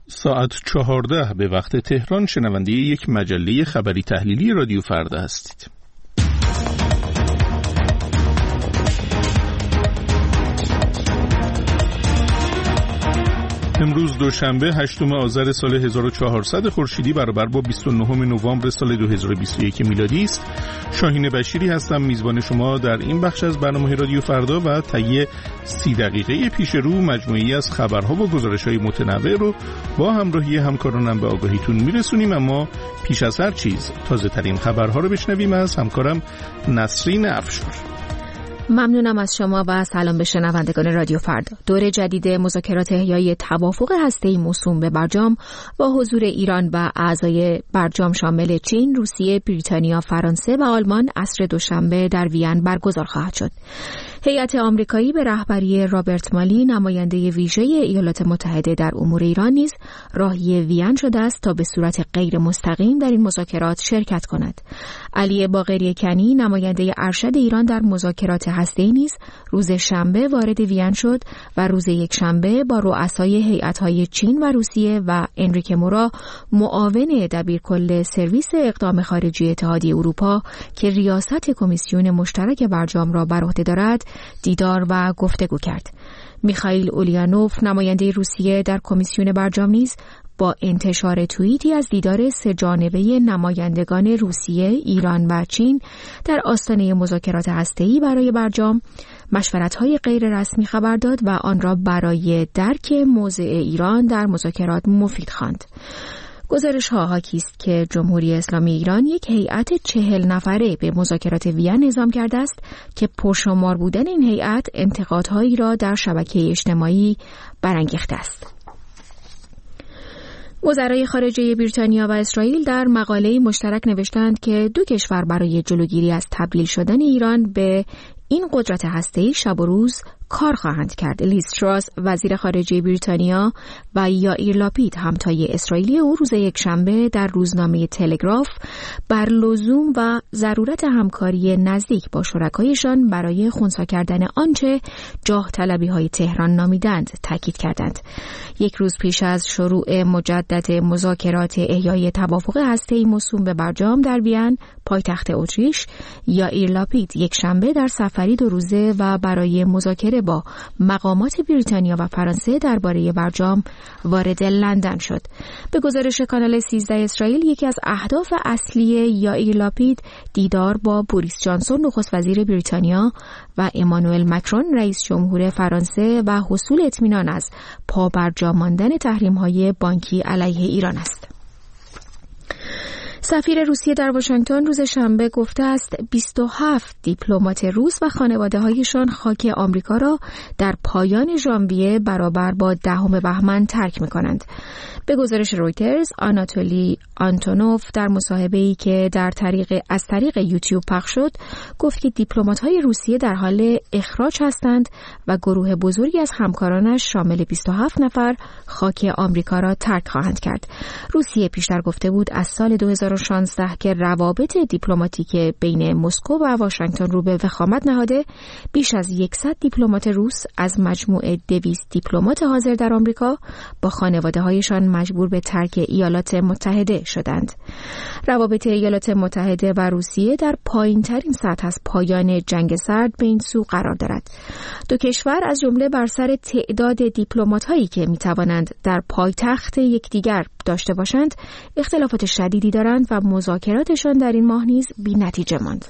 ساعت 14 به وقت تهران شنونده یک مجله خبری تحلیلی رادیو فردا هستید. امروز دوشنبه 8 آذر سال 1400 خورشیدی برابر با 29 نوامبر سال 2021 میلادی است. شاهین بشیری هستم، میزبان شما در این بخش از برنامه رادیو فردا و طی 30 دقیقه پیش رو مجموعه‌ای از خبرها و گزارش‌های متنوع رو با همراهی همکارانم به آگاهیتون میرسونیم. اما پیش از هر چیز تازه‌ترین خبرها رو بشنویم از همکارم نسرین افشار. ممنونم از شما و سلام به شنوندگان رادیو فردا. دور جدید مذاکرات احیای توافق هسته‌ای موسوم به برجام با حضور ایران و اعضای برجام شامل چین، روسیه، بریتانیا، فرانسه و آلمان عصر دوشنبه در وین برگزار خواهد شد. هیئت آمریکایی به رهبری رابرت مالی، نماینده ویژه ایالات متحده در امور ایران، نیز راهی وین شده است تا به صورت غیر مستقیم در این مذاکرات شرکت کند. علی باقری کنی، نماینده ارشد ایران در مذاکرات هسته‌ای، نیز روز شنبه وارد وین شد و روز یکشنبه با رؤسای هیئت‌های چین و روسیه و انریک مورا، معاون دبیرکل سرویس اقدام خارجی اتحادیه اروپا که ریاست کمیسیون مشترک برجام را بر عهده دارد، دیدار و گفتگو کرد. میخائیل اولیانوف، نماینده روسیه در کمیسیون برجام، نیز با انتشار توییتی از دیدار سه‌جانبه نمایندگان روسیه، ایران و چین در آستانه مذاکرات هسته‌ای برای برجام مشورت‌های غیر رسمی خبر داد و آن را برای درک موضع ایران در مذاکرات مفید خواند. گزارش‌ها حاکی است که جمهوری اسلامی ایران یک هیئت 40 نفره به مذاکرات وین اعزام کرده است که پرشمار بودن این هیئت انتقادهایی را در شبکه اجتماعی برانگیخته است. وزرای خارجه بریتانیا و اسرائیل در مقاله‌ای مشترک نوشتند که دو کشور برای جلوگیری از تبدیل شدن ایران به این قدرت هسته‌ای شب و روز کار خواهند کرد. لیز تراس، وزیر خارجه بریتانیا، و یائیر لاپید، همتای اسرائیلی او، روز یکشنبه در روزنامه تلگراف بر لزوم و ضرورت همکاری نزدیک با شرکایشان برای خنثی کردن آنچه جاه طلبی‌های تهران نامیدند تاکید کردند. یک روز پیش از شروع مجدد مذاکرات احیای توافق هسته‌ای موسوم به برجام در وین، پایتخت اتریش، یائیر لاپید یکشنبه در سفری 2 روزه و برای مذاکره با مقامات بریتانیا و فرانسه درباره برجام وارد لندن شد. به گزارش کانال 13 اسرائیل، یکی از اهداف اصلی یائیر لاپید دیدار با بوریس جانسون، نخست وزیر بریتانیا، و امانوئل مکرون، رئیس جمهور فرانسه، و حصول اطمینان از پابرجا ماندن تحریم‌های بانکی علیه ایران است. سفیر روسیه در واشنگتن روز شنبه گفته است 27 دیپلمات روس و خانواده‌هایشان خاک آمریکا را در پایان ژانویه برابر با 10 بهمن ترک می‌کنند. به گزارش رویترز، آناتولی آنتونوف در مصاحبه‌ای که از طریق یوتیوب پخش شد، گفت که دیپلمات‌های روسیه در حال اخراج هستند و گروه بزرگی از همکارانش شامل 27 نفر خاک آمریکا را ترک خواهند کرد. روسیه پیشتر گفته بود از سال 2016 که روابط دیپلماتیک بین مسکو و واشنگتن رو به وخامت نهاده، بیش از 100 دیپلمات روس از مجموع 200 دیپلمات حاضر در آمریکا با خانواده‌هایشان مجبور به ترک ایالات متحده شدند. روابط ایالات متحده و روسیه در پایین‌ترین سطح از پایان جنگ سرد به این سو قرار دارد. دو کشور از جمله بر سر تعداد دیپلمات‌هایی که می‌توانند در پایتخت یکدیگر داشته باشند اختلافات شدیدی دارند و مذاکراتشان در این ماه نیز بی‌نتیجه ماند.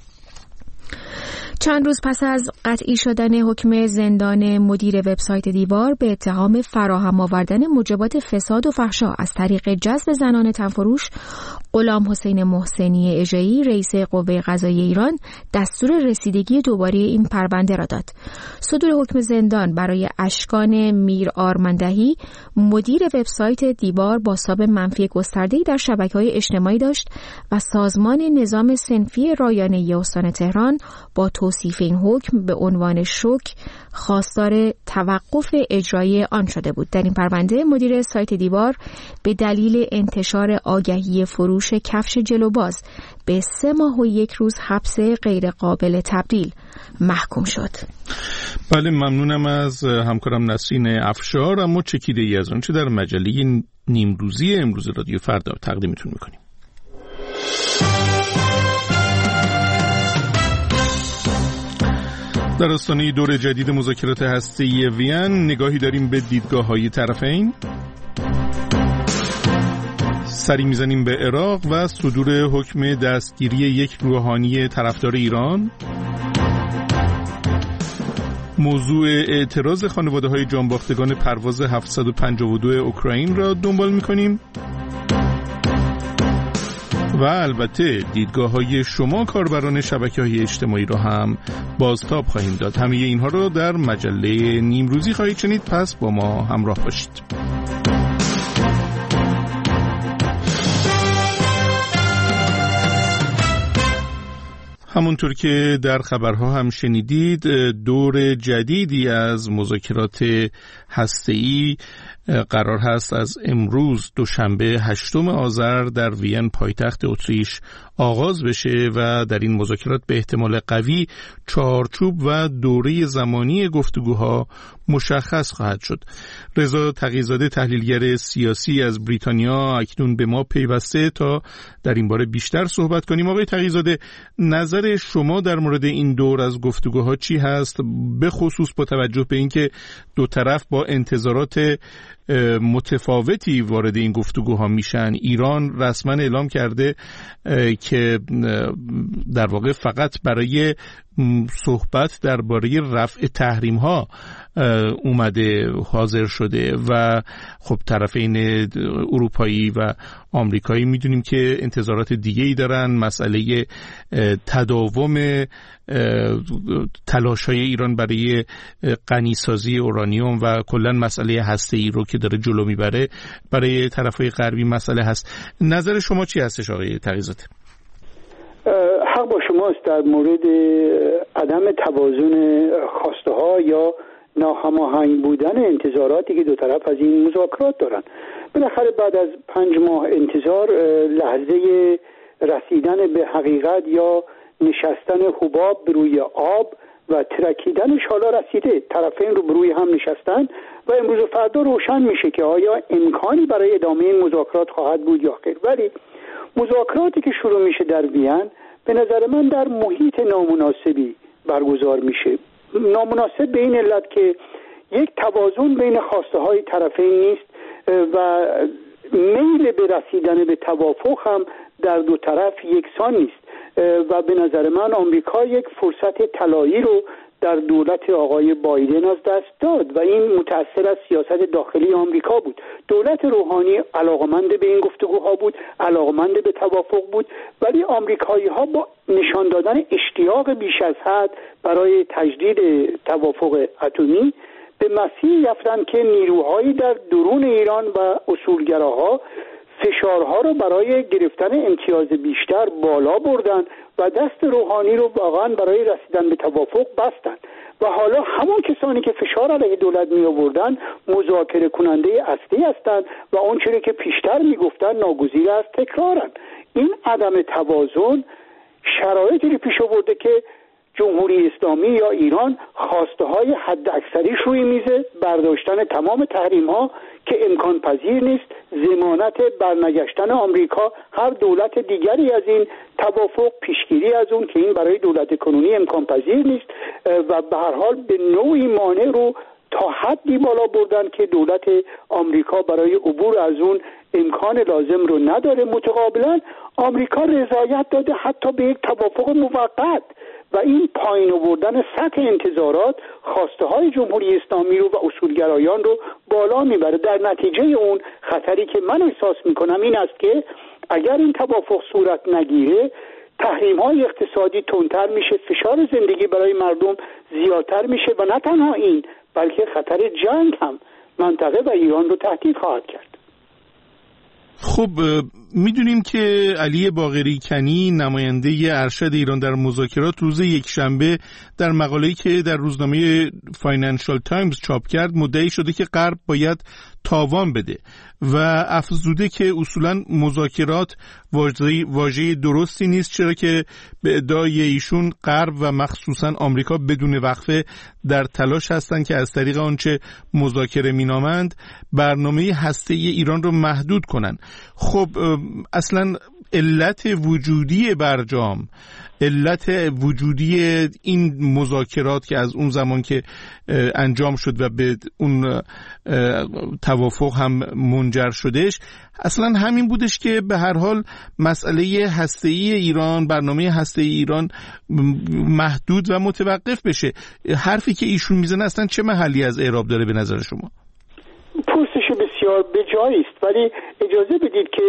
چند روز پس از قطعی شدن حکم زندان مدیر وبسایت دیوار به اتهام فراهم آوردن موجبات فساد و فحشا از طریق جذب زنان تنفروش، غلام حسین محسنی اژه‌ای، رئیس قوه قضاییه ایران، دستور رسیدگی دوباره این پرونده را داد. صدور حکم زندان برای اشکان میر آرمندهی، مدیر وبسایت دیوار، بازتاب منفی گسترده‌ای در شبکه‌های اجتماعی داشت و سازمان نظام صنفی رایانه‌ای استان تهران با توصیف این حکم به عنوان شوک خواستار توقف اجرایی آن شده بود. در این پرونده مدیر سایت دیوار به دلیل انتشار آگهی فروش کفش جلوباز به 3 ماه و 1 روز حبس غیر قابل تبدیل محکوم شد. بله، ممنونم از همکارم نسرین افشار. اما چکیده ای از آنچه در مجله نیمروزی امروز رادیو فردا تقدیمتون میکنیم. در آستانه دور جدید مذاکرات هسته‌ای وین نگاهی داریم به دیدگاه‌های طرفین. سری میزنیم به عراق و صدور حکم دستگیری یک روحانی طرفدار ایران. موضوع اعتراض خانواده‌های جانباختگان پرواز 752 اوکراین را دنبال می‌کنیم. و البته دیدگاه‌های شما کاربران شبکه‌های اجتماعی را هم بازتاب خواهیم داد. همه اینها را در مجله نیمروزی خواهید شنید، پس با ما همراه باشید. همونطور که در خبرها هم شنیدید، دور جدیدی از مذاکرات هسته‌ای قرار هست از امروز دوشنبه 8 آذر در وین پایتخت اتریش آغاز بشه و در این مذاکرات به احتمال قوی چارچوب و دوره زمانی گفتگوها مشخص خواهد شد. رضا تقی‌زاده تحلیلگر سیاسی از بریتانیا اکنون به ما پیوسته تا در این باره بیشتر صحبت کنیم. آقای تقی‌زاده، نظر شما در مورد این دور از گفتگوها چی هست، به خصوص با توجه به اینکه دو طرف با انتظارات متفاوتی وارد این گفتگوها میشن؟ ایران رسما اعلام کرده که در واقع فقط برای صحبت درباره رفع تحریم ها اومده حاضر شده و خب طرفین اروپایی و آمریکایی میدونیم که انتظارات دیگه‌ای دارن. مسئله تداوم تلاش‌های ایران برای غنیسازی اورانیوم و کلاً مسئله هسته‌ای رو که داره جلو میبره برای طرف‌های غربی مسئله هست. نظر شما چی هستش آقای تقی‌زاده؟ حق با شماست در مورد عدم توازن خواسته ها یا ناهماهنگ بودن انتظاراتی که دو طرف از این مذاکرات دارن. بالاخره بعد از 5 ماه انتظار لحظه رسیدن به حقیقت یا نشستن حباب روی آب و ترکیدنش حالا رسیده. طرفین رو بروی هم نشستن و امروز و فردا روشن میشه که آیا امکانی برای ادامه این مذاکرات خواهد بود یا خیر. ولی مذاکراتی که شروع میشه در وین به نظر من در محیط نامناسبی برگزار میشه. نامناسب به این علت که یک توازن بین خواسته های طرفین نیست و میل به رسیدن به توافق هم در دو طرف یکسان نیست و به نظر من آمریکا یک فرصت طلایی رو در دولت آقای بایدن از دست داد و این متأثر از سیاست داخلی آمریکا بود. دولت روحانی علاقمند به این گفتگوها بود، علاقمند به توافق بود، ولی آمریکایی ها با نشان دادن اشتیاق بیش از حد برای تجدید توافق اتمی به مسیری رفتند که نیروهایی در درون ایران و اصولگراها فشارها رو برای گرفتن امتیاز بیشتر بالا بردن و دست روحانی رو واقعا برای رسیدن به توافق بستن و حالا همون کسانی که فشار علیه دولت می آوردن مذاکره کننده اصلی هستند و اون چیزی که پیشتر می گفتن ناگزیر از تکرارن. این عدم توازن شرایطی رو پیش آورده که جمهوری اسلامی یا ایران خواسته های حد اکثریش روی میزه، برداشتن تمام تحریم ها که امکان پذیر نیست، ضمانت برنگشتن آمریکا هر دولت دیگری از این توافق، پیشگیری از اون که این برای دولت کنونی امکان پذیر نیست و به هر حال به نوعی مانع رو تا حدی بالا بردن که دولت آمریکا برای عبور از اون امکان لازم رو نداره. متقابلا آمریکا رضایت داده حتی به یک توافق موقت و این پایین آوردن سطح انتظارات خواسته های جمهوری اسلامی رو و اصولگرایان رو بالا میبره. در نتیجه اون خطری که من احساس میکنم این است که اگر این توافق صورت نگیره تحریم های اقتصادی تندتر میشه، فشار زندگی برای مردم زیادتر میشه و نه تنها این بلکه خطر جنگ هم منطقه و ایران رو تهدید خواهد کرد. خب میدونیم که علی باقری کنی نماینده ارشد ایران در مذاکرات روز یکشنبه در مقاله‌ای که در روزنامه فاینانشال تایمز چاپ کرد مدعی شده که غرب باید تاوان بده و افزوده که اصولاً مذاکرات واژه درستی نیست، چرا که به ادعای ایشون غرب و مخصوصاً آمریکا بدون وقفه در تلاش هستند که از طریق آنچه مذاکره مینامند برنامه هسته‌ای ایران رو محدود کنند. خب اصلاً علت وجودی برجام، علت وجودی این مذاکرات که از اون زمان که انجام شد و به اون توافق هم منجر شدش، اصلا همین بودش که به هر حال مسئله هسته‌ای ایران، برنامه هسته‌ای ایران محدود و متوقف بشه. حرفی که ایشون میزنه اصلا چه محلی از اعراب داره به نظر شما؟ پرسش بسیار بجایی است، ولی اجازه بدید که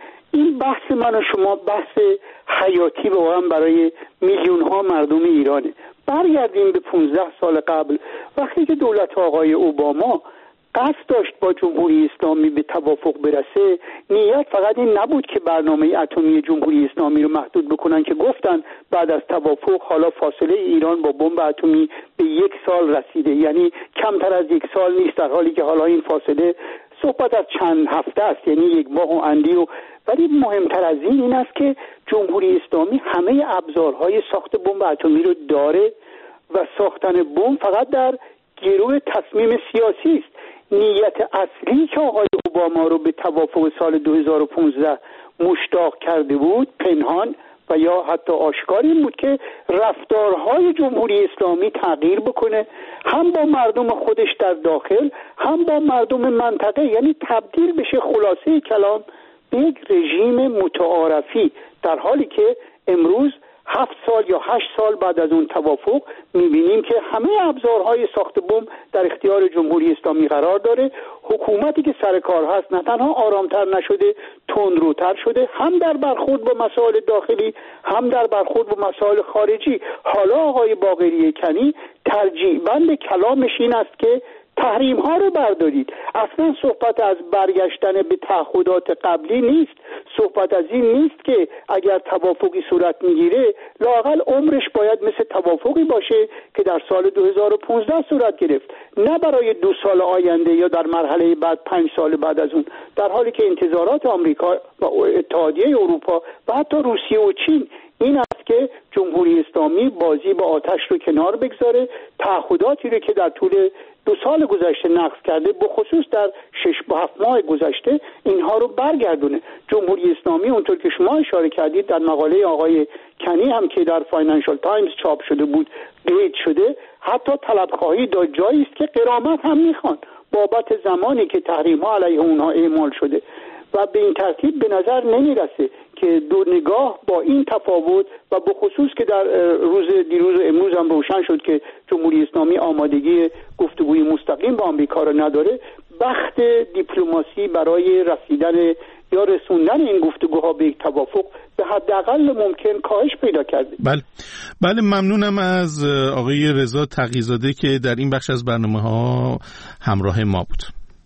این بحث من و شما بحث حیاتی واقعا برای میلیون ها مردم ایرانه. برگردیم به 15 سال قبل وقتی که دولت آقای اوباما قصد داشت با جمهوری اسلامی به توافق برسه، نیت فقط این نبود که برنامه اتمی جمهوری اسلامی رو محدود بکنن که گفتن بعد از توافق حالا فاصله ایران با بمب اتمی به 1 سال رسیده، یعنی کمتر از 1 سال نیست، در حالی که حالا این فاصله صحبت از چند هفته است، یعنی 1 ماه و اندی. ولی مهمتر از این است که جمهوری اسلامی همه ابزارهای ساخت بمب اتمی رو داره و ساختن بمب فقط در گرو تصمیم سیاسی است. نیت اصلی که آقای اوباما رو به توافق سال 2015 مشتاق کرده بود پنهان و یا حتی آشکار این بود که رفتارهای جمهوری اسلامی تغییر بکنه، هم با مردم خودش در داخل هم با مردم منطقه، یعنی تبدیل بشه خلاصه کلام به یک رژیم متعارفی، در حالی که امروز 7 سال یا 8 سال بعد از اون توافق میبینیم که همه ابزارهای ساخت بمب در اختیار جمهوری اسلامی قرار داره. حکومتی که سر کار هست نه تنها آرامتر نشده، تندروتر شده، هم در برخورد با مسائل داخلی هم در برخورد با مسائل خارجی. حالا آقای باقری کنی ترجیح بند کلامش این است که تحریم ها رو بردارید. اصلا صحبت از برگشتن به تعهدات قبلی نیست، صحبت از این نیست که اگر توافقی صورت میگیره لااقل عمرش باید مثل توافقی باشه که در سال 2015 صورت گرفت، نه برای 2 سال آینده یا در مرحله بعد 5 سال بعد از اون، در حالی که انتظارات آمریکا و اتحادیه اروپا و حتی روسیه و چین این است که جمهوری اسلامی بازی با آتش رو کنار بگذاره، تعهداتی رو که در طول 2 سال گذشته نقض کرده، بخصوص در 6 و 7 ماه گذشته، اینها رو برگردونه. جمهوری اسلامی اونطور که شما اشاره کردید در مقاله آقای کنی هم که در فاینانشال تایمز چاپ شده بود قید شده، حتی طلبخواهی دا جایی است که غرامت هم میخوان بابت زمانی که تحریم ها علیه اونها اعمال شده و به این ترتیب به نظر نمیرسه که دو نگاه با این تفاوت و بخصوص که در دیروز امروز هم روشن شد که جمهوری اسلامی آمادگی گفتگوی مستقیم با آمریکا را نداره، بخت دیپلماسی برای رسیدن یا رسوندن این گفتگوها به یک توافق به حداقل ممکن کاهش پیدا کرده. بله ممنونم از آقای رضا تقی‌زاده که در این بخش از برنامه‌ها همراه ما بود.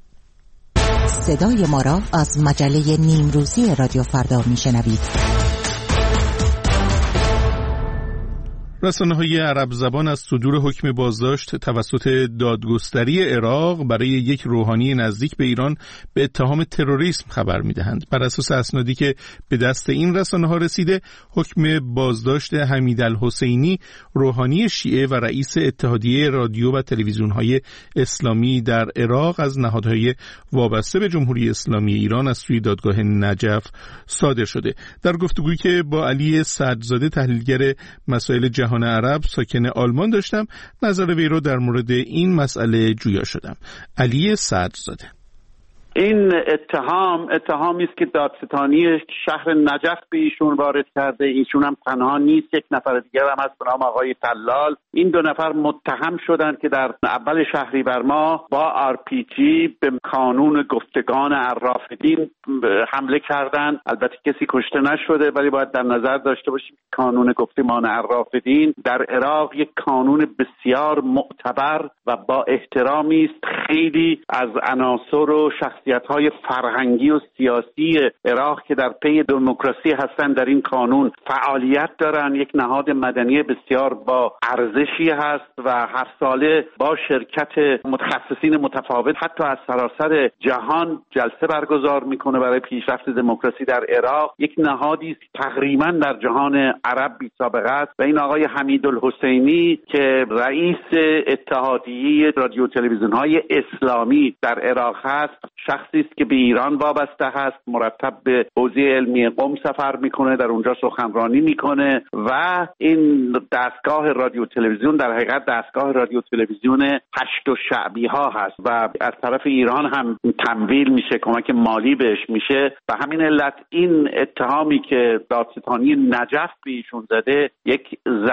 صدای ما را از مجله نیمروزی رادیو فردا میشنوید. رسانه‌های عرب زبان از صدور حکم بازداشت توسط دادگستری عراق برای یک روحانی نزدیک به ایران به اتهام تروریسم خبر می‌دهند. بر اساس اسنادی که به دست این رسانه‌ها رسیده، حکم بازداشت حمیدالحسینی، روحانی شیعه و رئیس اتحادیه رادیو و تلویزیون‌های اسلامی در عراق، از نهادهای وابسته به جمهوری اسلامی ایران از سوی دادگاه نجف صادر شده. در گفتگویی که با علی صدرزاده تحلیلگر مسائل جهان عرب ساکن آلمان داشتم، نظر وی رو در مورد این مسئله جویا شدم. علی صدرزاده: این اتهامی است که دادستانی شهر نجف به ایشون وارد کرده. ایشون هم تنها نیست، یک نفر دیگر هم هست به نام آقای طلال. این 2 نفر متهم شدند که در اول شهریور ماه با RPG به کانون گفتگان عرافدین حمله کردند. البته کسی کشته نشده، ولی باید در نظر داشته باشیم که کانون گفتمان عرافدین در عراق یک کانون بسیار معتبر و با احترامی است. خیلی از عناصر و شخصیت‌های فرهنگی و سیاسی عراق که در پی دموکراسی هستند در این کانون فعالیت دارن. یک نهاد مدنی بسیار با ارزشی هست و هر ساله با شرکت متخصصین متفاوت حتی از سراسر جهان جلسه برگزار میکنه برای پیشرفت دموکراسی در عراق. یک نهادی تقریبا در جهان عرب بی سابقه است و این آقای حمیدالحسینی که رئیس اتحادیه رادیو تلویزیون های اسلامی در عراق هست، شخصی است که به ایران وابسته هست، مرتب به حوزه علمی قم سفر میکنه، در اونجا سخنرانی میکنه و این دستگاه رادیو تلویزیون در حقیقت دستگاه رادیو تلویزیون هشت و شعبی ها هست و از طرف ایران هم تمویل میشه، کمک مالی بهش میشه. و همین علت این اتهامی که دادستانی نجف به ایشون زده یک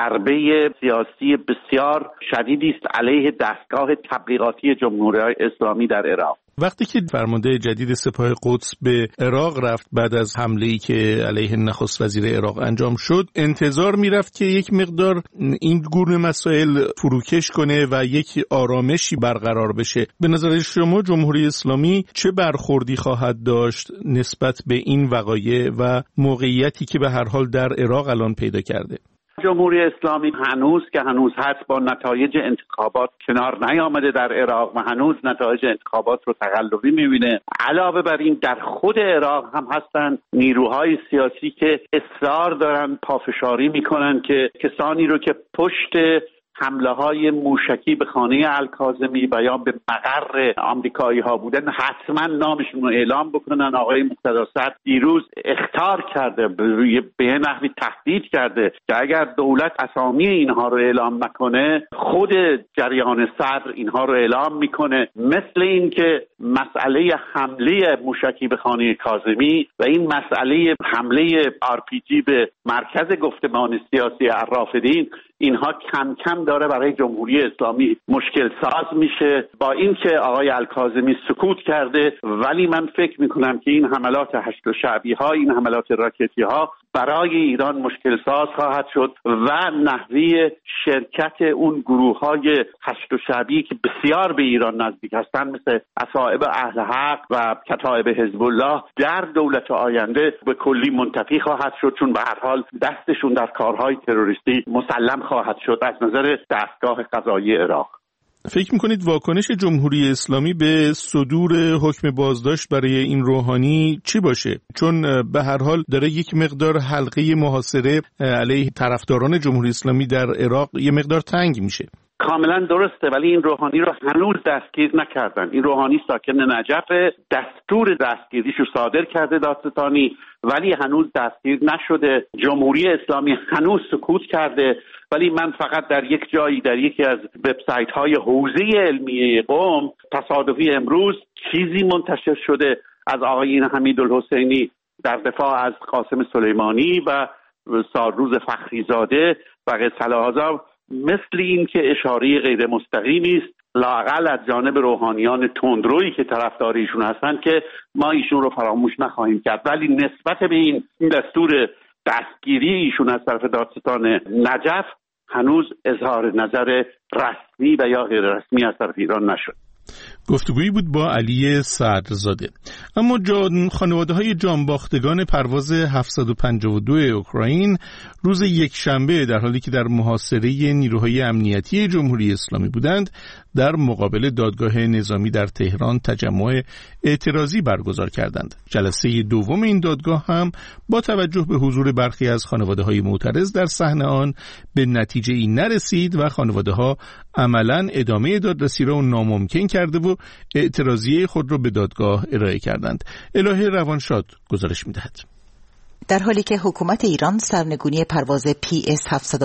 ضربه سیاسی بسیار شدیدی است علیه دستگاه تبلیغاتی جمهوری اسلامی در عراق. وقتی که فرمانده جدید سپاه قدس به عراق رفت بعد از حمله‌ای که علیه نخست وزیر عراق انجام شد، انتظار میرفت که یک مقدار این گونه مسائل فروکش کنه و یک آرامشی برقرار بشه. به نظر شما جمهوری اسلامی چه برخوردی خواهد داشت نسبت به این وقایع و موقعیتی که به هر حال در عراق الان پیدا کرده؟ جمهوری اسلامی هنوز هست با نتایج انتخابات کنار نیامده در عراق و هنوز نتایج انتخابات رو تقلبی میبینه. علاوه بر این در خود عراق هم هستن نیروهای سیاسی که اصرار دارن پافشاری میکنن که کسانی رو که پشت حمله های موشکی به خانه الکاظمی و یا به مقر آمریکایی ها بودن حتما نامشون رو اعلام بکنن. آقای مقتدی صدر دیروز اخطار کرده، به نحوی تهدید کرده که اگر دولت اسامی اینها رو اعلام نکنه خود جریان صدر اینها رو اعلام میکنه. مثل این که مسئله حمله موشکی به خانه کاظمی و این مسئله حمله RPG به مرکز گفتمان سیاسی عرافدین، اینها کم کم داره برای جمهوری اسلامی مشکل ساز میشه. با این که آقای الکاظمی سکوت کرده، ولی من فکر میکنم که این حملات هشت و شعبی ها، این حملات راکتی ها برای ایران مشکل ساز خواهد شد و نحوی شرکت اون گروه های هشت و شعبی که بسیار به ایران نزدیک هستند مثل اصائب اهل حق و کتائب حزب الله در دولت آینده به کلی منتفی خواهد شد، چون به هر حال دستشون در کارهای تروریستی مسلم خواهد شد از نظر دستگاه قضایی عراق. فکر میکنید واکنش جمهوری اسلامی به صدور حکم بازداشت برای این روحانی چی باشه؟ چون به هر حال داره یک مقدار حلقه محاصره علیه طرفداران جمهوری اسلامی در عراق یه مقدار تنگ میشه. کاملا درسته، ولی این روحانی رو هنوز دستگیر نکردن. این روحانی ساکن نجف، دستور دستگیریشو صادر کرده دادستانی، ولی هنوز دستگیر نشده. جمهوری اسلامی هنوز سکوت کرده. ولی من فقط در یک جایی در یکی از وبسایت های حوزه علمیه قم تصادفی امروز چیزی منتشر شده از آقای حمیدالحسینی در دفاع از قاسم سلیمانی و سالروز فخریزاده و غیره، مثل این که اشاره غیر مستقیمی است لااقل از جانب روحانیان تندرویی که طرفدار ایشون هستن که ما ایشون رو فراموش نخواهیم کرد. ولی نسبت به این دستور دستگیری ایشون از طرف دادستان نجف هنوز اظهار نظر رسمی و یا غیر رسمی از طرف ایران نشد. گفتگویی بود با علی صدرزاده. اما خانواده‌های جانباختگان پرواز 752 اوکراین روز یکشنبه در حالی که در محاصره نیروهای امنیتی جمهوری اسلامی بودند در مقابل دادگاه نظامی در تهران تجمع اعتراضی برگزار کردند. جلسه دوم این دادگاه هم با توجه به حضور برخی از خانواده‌های معترض در صحنه آن به نتیجه‌ای نرسید و خانواده‌ها عملاً ادامه دادرسی را ناممکن کرده و اعتراضیه خود را به دادگاه ارائه کردند. الهه روانشاد گزارش می‌دهد. در حالی که حکومت ایران سرنگونی پرواز PS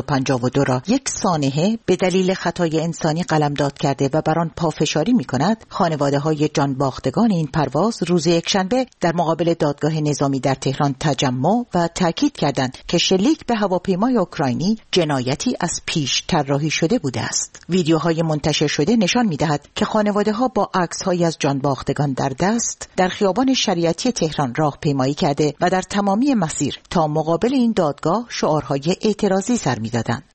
752 را یک سانحه به دلیل خطای انسانی قلمداد کرده و بر آن پافشاری می‌کند، خانواده‌های جانباختگان این پرواز روز یکشنبه در مقابل دادگاه نظامی در تهران تجمع و تاکید کردند که شلیک به هواپیمای اوکراینی جنایتی از پیش طراحی شده بوده است. ویدیوهای منتشر شده نشان می‌دهد که خانواده‌ها با عکس‌هایی از جانباختگان در دست در خیابان شریعتی تهران راهپیمایی کرده و در تمامی مسیر تا مقابل این دادگاه شعارهای اعتراضی سر می‌دادند.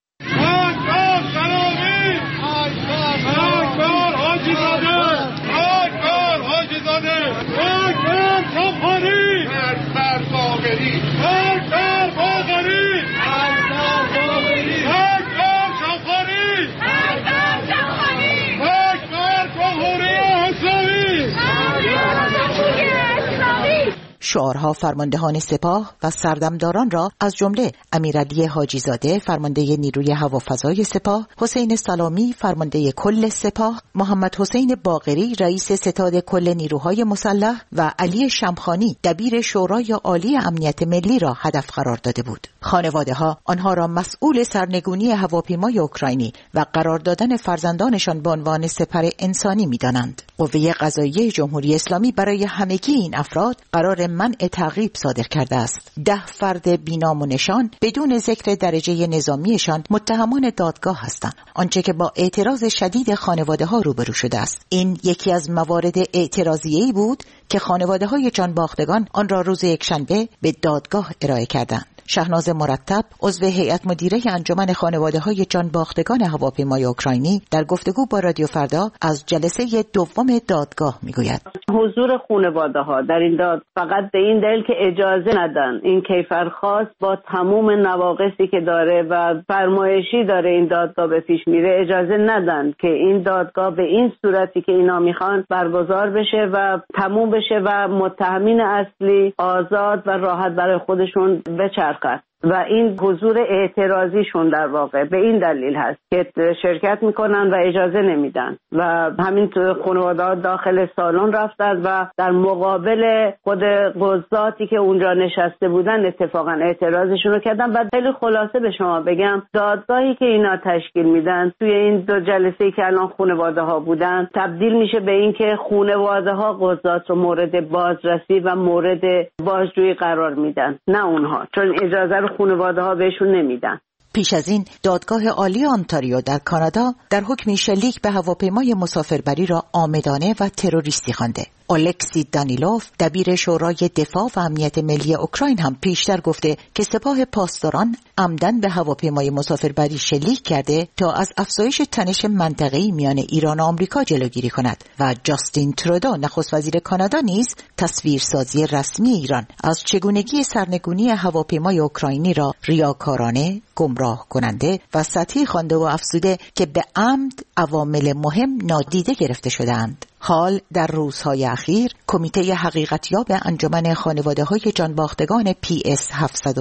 شعارها فرماندهان سپاه و سردمداران را از جمله امیرعلی حاجی زاده فرمانده نیروی هوافضای سپاه، حسین سلامی فرمانده کل سپاه، محمد حسین باقری رئیس ستاد کل نیروهای مسلح و علی شمخانی دبیر شورای عالی امنیت ملی را هدف قرار داده بود. خانواده‌ها آنها را مسئول سرنگونی هواپیمای اوکراینی و قرار دادن فرزندانشان به عنوان سپر انسانی می‌دانند. قوه قضاییه جمهوری اسلامی برای همگی این افراد قرار منع تعقیب صادر کرده است. 10 فرد بی‌نام و نشان بدون ذکر درجه نظامیشان متهمان دادگاه هستند، آنچه که با اعتراض شدید خانواده‌ها روبرو شده است. این یکی از موارد اعتراضیه‌ای بود که خانواده‌های جانباختگان آن را روز یکشنبه به دادگاه ارائه کردند. شهناز مرتب عضو هیئت مدیره انجمن خانواده‌های جانباختگان هواپیمای اوکراینی در گفتگو با رادیو فردا از جلسه دوم دادگاه میگوید: حضور خانواده‌ها در این داد فقط به این دلیل که اجازه ندن این کیفرخواست با تمام نواقصی که داره و فرمایشی داره این دادگاه به پیش میره، اجازه ندن که این دادگاه به این صورتی که اینا میخوان برگزار بشه و تموم بشه و متهمین اصلی آزاد و راحت برای خودشون بچرخند. و این حضور اعتراضیشون در واقع به این دلیل هست که شرکت میکنن و اجازه نمیدن و همین خانواده‌ها داخل سالن رفتند و در مقابل خود قضاتی که اونجا نشسته بودن اتفاقا اعتراضشون رو کردن. بعد خیلی خلاصه به شما بگم، دادگاهی که اینا تشکیل میدن توی این دو جلسه‌ای که الان خانواده‌ها بودن تبدیل میشه به این که خانواده‌ها قضات رو مورد بازرسی و مورد بازجویی قرار میدن، نه اونها، چون اجازه خانواده‌ها بهشون نمیدن. پیش از این دادگاه عالی آنتاریو در کانادا در حکمی شلیک به هواپیمای مسافربری را عامدانه و تروریستی خوانده. الکسی دانیلوف دبیر شورای دفاع و امنیت ملی اوکراین هم پیشتر گفته که سپاه پاسداران عمدن به هواپیمای مسافربری شلیک کرده تا از افزایش تنش منطقه‌ای میان ایران و آمریکا جلوگیری کند و جاستین ترودو نخست وزیر کانادا نیز تصویرسازی رسمی ایران از چگونگی سرنگونی هواپیمای اوکراینی را ریاکارانه، گمراه کننده و سطحی خوانده و افزوده که به عمد عوامل مهم نادیده گرفته شده‌اند. حال در روزهای اخیر کمیته حقیقتیاب انجمن خانواده‌های جانباختگان PS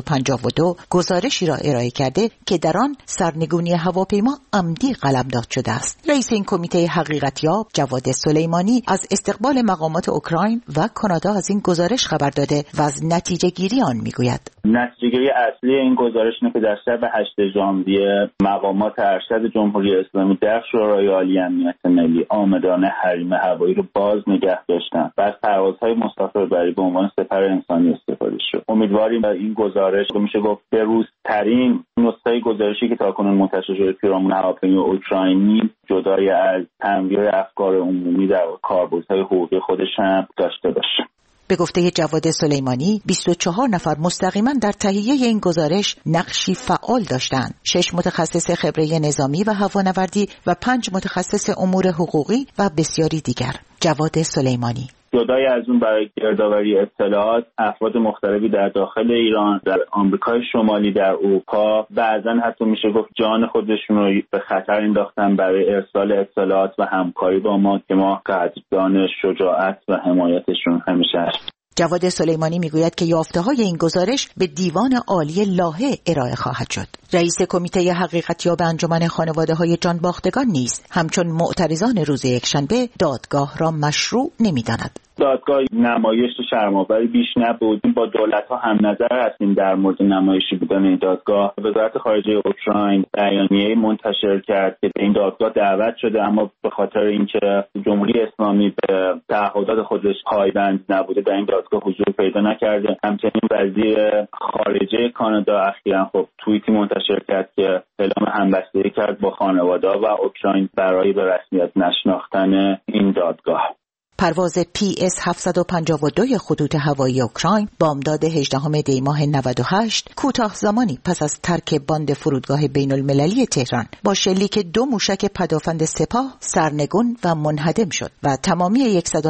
752 گزارشی را ارائه کرده که در آن سرنگونی هواپیما عمدی قلمداد شده است. رئیس این کمیته حقیقتیاب جواد سلیمانی از استقبال مقامات اوکراین و کانادا از این گزارش خبر داده و از نتیجه گیری آن میگوید: نتیجه گیری اصلی این گزارش اینه که در شب 8 ژانویه مقامات ارشد جمهوری اسلامی در شورای عالی امنیت ملی عامدانه حریم هوایی رو باز نگه داشتن و از پروازهای مسافربری به عنوان سپر انسانی استفاده شد. امیدواریم این گزارش میشه گفت بروزترین نسخه گزارشی که تاکنون منتشر شده پیرامون هواپیمای اوکراینی جدای از تنبیه افکار عمومی در کاربردهای حقوقی خودش هم داشته باشه. به گفته جواد سلیمانی 24 نفر مستقیما در تهیه این گزارش نقشی فعال داشتند. 6 متخصص خبره نظامی و هوانوردی و 5 متخصص امور حقوقی و بسیاری دیگر. جواد سلیمانی: جدای از اون برای گردآوری اطلاعات افراد مختلفی در داخل ایران، در آمریکای شمالی، در اروپا بعضا حتی میشه گفت جان خودشون رو به خطر انداختن برای ارسال اطلاعات و همکاری با ما که ما قدردان شجاعت و حمایتشون همیشه هستیم. جواد سلیمانی میگوید که یافته‌های این گزارش به دیوان عالی لاهه ارائه خواهد شد. رئیس کمیته حقیقتیاب انجمن خانواده‌های جانباختگان نیز همچون معترضان روز یکشنبه دادگاه را مشروع نمی‌داند. دادگاه نمایش شرم‌آوری بیش نبود. با دولت‌ها هم نظر هستیم در مورد نمایشی بودن این دادگاه. وزارت خارجه اوکراین بیانیه‌ای منتشر کرد که به این دادگاه دعوت شده، اما به خاطر اینکه جمهوری اسلامی به تعهدات خودش پایبند نبوده در این دادگاه حضور پیدا نکرده. همچنین وزیر خارجه کانادا اخیراً توییتی منتشر کرد که اعلام همبستگی کرد با خانواده‌ها و اوکراین برای به رسمیت نشناختن این دادگاه. پرواز PS 752 خطوط هوایی اوکراین بامداد 18 دی ماه 98 کوتاه زمانی پس از ترک باند فرودگاه بین المللی تهران با شلیک 2 موشک پدافند سپاه سرنگون و منهدم شد و تمامی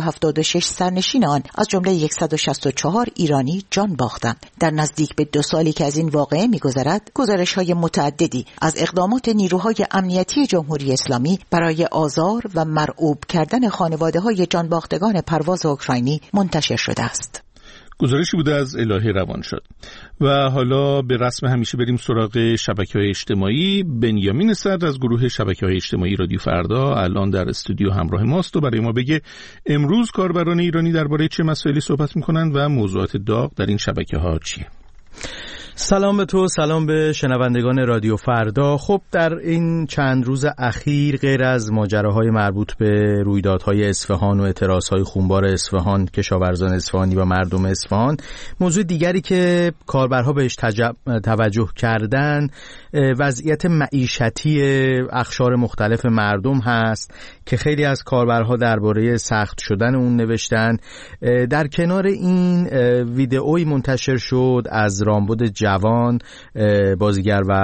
176 سرنشین آن از جمله 164 ایرانی جان باختند. در نزدیک به 2 سالی که از این واقعه می‌گذرد، گزارش‌های متعددی از اقدامات نیروهای امنیتی جمهوری اسلامی برای آزار و مرعوب کردن خانواده‌های جان باختگان پرواز اوکراینی منتشر شده است. گزارشی بوده از الهه روانشاد. و حالا به رسم همیشه بریم سراغ شبکه‌های اجتماعی. بنیامین صدر از گروه شبکه‌های اجتماعی رادیو فردا الان در استودیو همراه ماست و برای ما بگه امروز کاربران ایرانی درباره چه مسائلی صحبت می‌کنند و موضوعات داغ در این شبکه‌ها چیه. سلام به تو، سلام به شنوندگان رادیو فردا. خب در این چند روز اخیر غیر از ماجراهای مربوط به رویدادهای اصفهان و اعتراضهای خونبار اصفهان، کشاورزان اصفهانی و مردم اصفهان، موضوع دیگری که کاربرها بهش توجه کردن وضعیت معیشتی اقشار مختلف مردم هست که خیلی از کاربرها درباره سخت شدن اون نوشتن. در کنار این ویدئویی منتشر شد از رامبد جوان، بازیگر و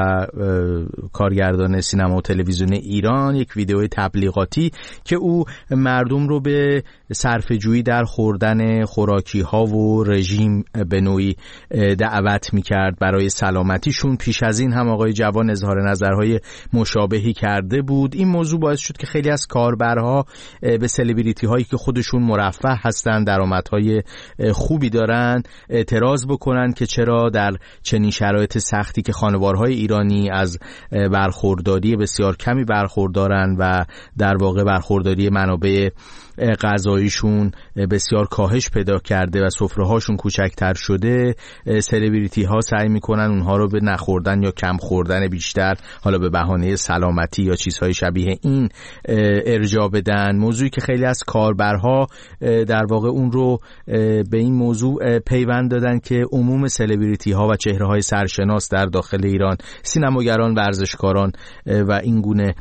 کارگردان سینما و تلویزیون ایران، یک ویدئوی تبلیغاتی که او مردم رو به صرفه‌جویی در خوردن خوراکی‌ها و رژیم به نوعی دعوت می‌کرد برای سلامتیشون. پیش از این هم آقای جوان اظهار نظرهای مشابهی کرده بود. این موضوع باعث شد که خیلی از کاربرها به سلبریتی هایی که خودشون مرفه هستن، درآمدهای خوبی دارن، اعتراض بکنن که چرا در چنین شرایط سختی که خانوارهای ایرانی از برخورداری بسیار کمی برخوردارن و در واقع برخورداری منابع غذاییشون بسیار کاهش پیدا کرده و سفره‌هاشون کوچکتر شده، سلبریتی ها سعی میکنن اونها رو به نخوردن یا کم خوردن بیشتر، حالا به بهانه سلامتی یا چیزهای شبیه این، ارجاع بدن. موضوعی که خیلی از کاربرها در واقع اون رو به این موضوع پیوند دادن که عموم سلبریتی ها و چهره های سرشناس در داخل ایران، سینماگران، ورزشکاران و این گونه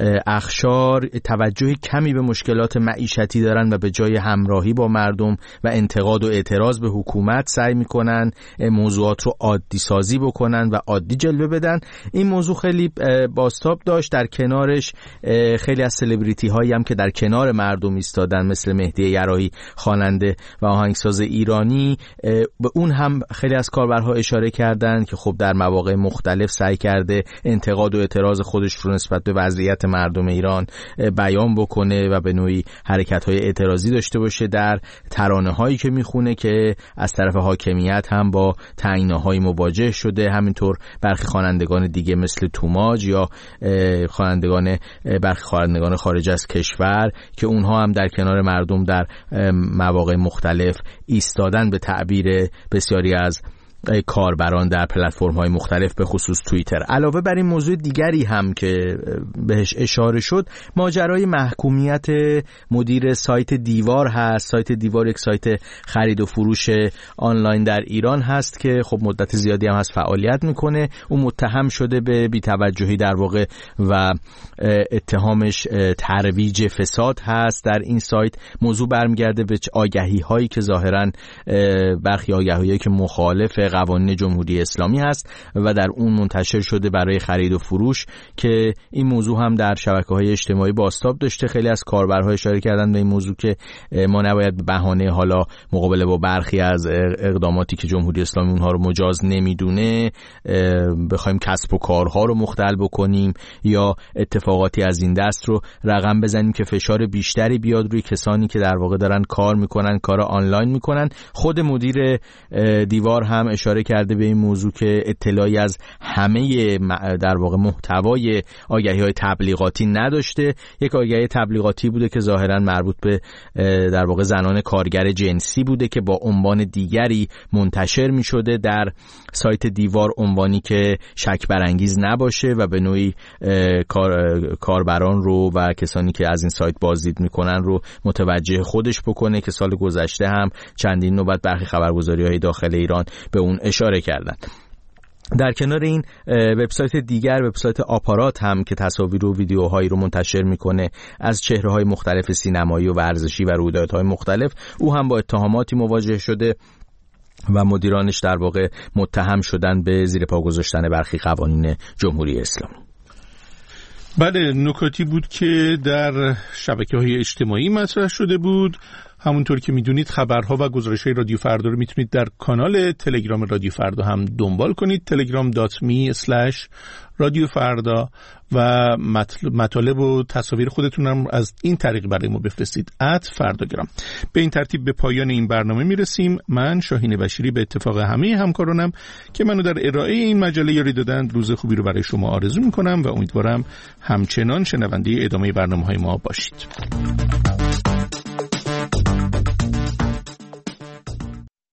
اقشار توجه کمی به مشکلات معیشتی دارن و به جای همراهی با مردم و انتقاد و اعتراض به حکومت سعی میکنن موضوعات رو عادی سازی بکنن و عادی جلوه بدن. این موضوع خیلی بازتاب داشت. در کنارش خیلی از سلبریتی هایی هم که در کنار مردم ایستادن، مثل مهدی یراحی خواننده و آهنگساز ایرانی، به اون هم خیلی از کاربرها اشاره کردن که خب در مواقع مختلف سعی کرده انتقاد و اعتراض خودش رو نسبت به وضعیت مردم ایران بیان بکنه و به نوعی حرکت‌های اعتراضی داشته باشه در ترانه‌هایی که میخونه که از طرف حاکمیت هم با تعیین‌های مواجه شده. همینطور برخی خوانندگان دیگه مثل توماج یا برخی خوانندگان خارج از کشور که اونها هم در کنار مردم در مواقع مختلف ایستادن، به تعبیر بسیاری از کاربران در پلتفرم‌های مختلف به خصوص توییتر. علاوه بر این موضوع دیگری هم که بهش اشاره شد، ماجرای محکومیت مدیر سایت دیوار هست. سایت دیوار یک سایت خرید و فروش آنلاین در ایران هست که خب مدت زیادی هم هست فعالیت میکنه. اون متهم شده به بی‌توجهی در واقع و اتهامش ترویج فساد هست در این سایت. موضوع برمیگرده به آگهی هایی که ظاهراً برخی آگهی‌هایی که مخالف قوانین جمهوری اسلامی هست و در اون منتشر شده برای خرید و فروش که این موضوع هم در شبکه‌های اجتماعی بازتاب داشته. خیلی از کاربرها اشاره کردن به این موضوع که ما نباید به بهانه حالا مقابله با برخی از اقداماتی که جمهوری اسلامی اونها رو مجاز نمیدونه بخوایم کسب و کارها رو مختل بکنیم یا اتفاقاتی از این دست رو رقم بزنیم که فشار بیشتری بیاد روی کسانی که در واقع دارن کار میکنن، کار آنلاین میکنن. خود مدیر دیوار هم اشاره کرده به این موضوع که اطلاعی از همه در واقع محتوای آگهی‌های تبلیغاتی نداشته. یک آگهی تبلیغاتی بوده که ظاهراً مربوط به در واقع زنان کارگر جنسی بوده که با عنوان دیگری منتشر می‌شده در سایت دیوار، عنوانی که شک برانگیز نباشه و به نوعی کاربران رو و کسانی که از این سایت بازدید میکنن رو متوجه خودش بکنه که سال گذشته هم چندین نوبت برخی خبرگزاری‌های داخل ایران به اون اشاره کردن. در کنار این وبسایت دیگر، وبسایت آپارات هم که تصاویر و ویدیوهایی رو منتشر میکنه از چهره‌های مختلف سینمایی و ورزشی و رویدادهای مختلف، او هم با اتهاماتی مواجه شده و مدیرانش در واقع متهم شدن به زیر پا گذاشتن برخی قوانین جمهوری اسلامی. بله، نکاتی بود که در شبکه‌های اجتماعی مطرح شده بود. همونطور که میدونید خبرها و گزارش‌های رادیو فردا رو میتونید در کانال تلگرام رادیو فردا هم دنبال کنید، telegram.me/رادیو فردا، و مطالب و تصاویر خودتون هم از این طریق برای ما بفرستید @فرداگرام. به این ترتیب به پایان این برنامه میرسیم. من شاهین بشیری به اتفاق همه همکارانم که منو در ارائه این مجله یاری دادند روز خوبی رو برای شما آرزو میکنم و امیدوارم همچنان شنونده ادامه برنامه‌های ما باشید.